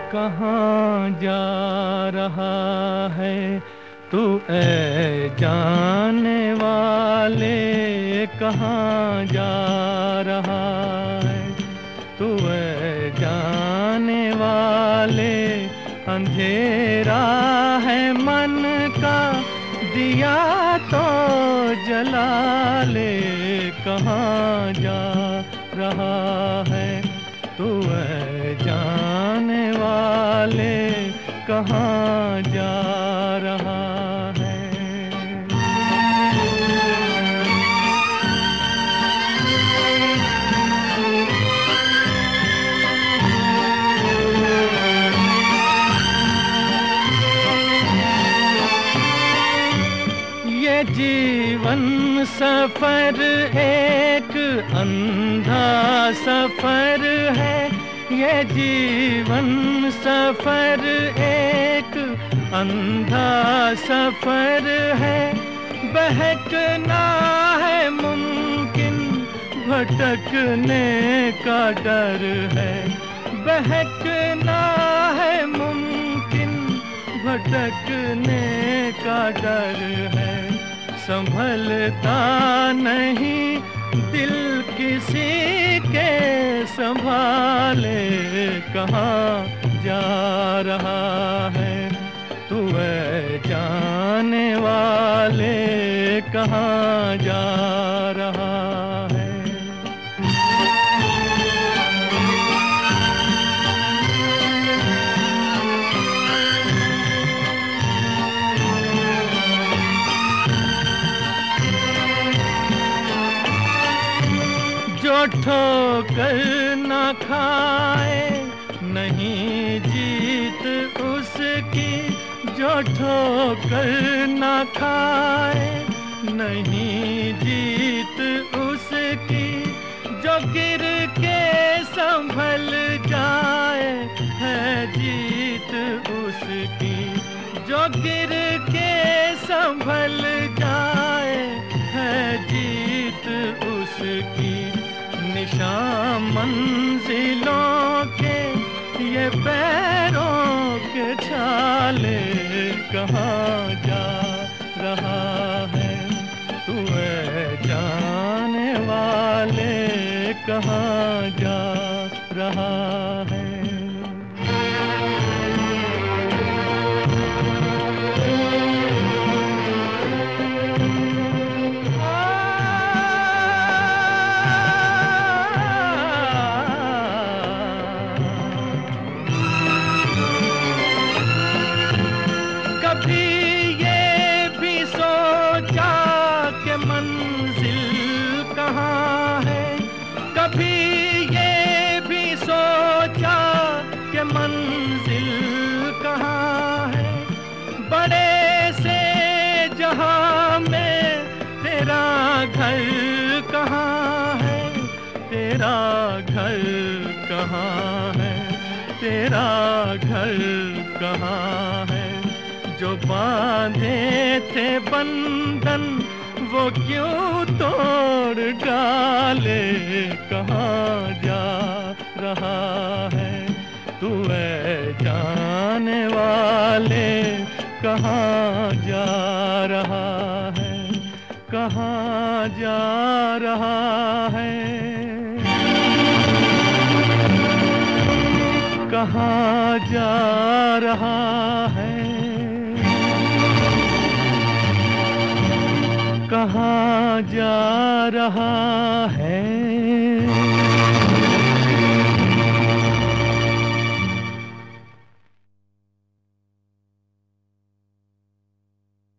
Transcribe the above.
कहाँ जा रहा है तू ऐ जाने वाले, कहाँ जा रहा है तू ऐ जाने वाले। अंधेरा है मन का दिया तो जला ले, कहाँ जा रहा है तू ऐ जाने वाले, कहाँ जा रहा है। ये जीवन सफर एक अंधा सफर है, ये जीवन सफर एक अंधा सफर है। बहकना है मुमकिन, भटकने का डर है। बहकना है मुमकिन, भटकने का डर है। संभलता नहीं दिल किसी के संभाले, कहाँ जा रहा है तू ऐ जाने वाले, कहाँ जा रहा है। जो ठोकर न खाए नहीं जीत उसकी, जो ठोकर न खाए नहीं जीत उसकी। जो गिर के संभल जाए है जीत उसकी, जो गिर के संभल जाए है जीत उसकी। निशान मंजिलों के ये पैरों के छाले, कहाँ जा रहा है तू ऐ जाने वाले, कहाँ जा रहा है। कभी ये भी सोचा कि मंजिल कहाँ है, कभी ये भी सोचा कि मंजिल कहाँ है। बड़े से जहां में तेरा घर कहाँ है, तेरा घर कहाँ है, तेरा घर कहाँ है। जो बांधे थे बंधन वो क्यों तोड़ डाले, कहाँ जा रहा है तू ऐ जाने वाले, कहाँ जा रहा है, कहाँ जा रहा है, कहाँ जा रहा है, कहाँ जा रहा है।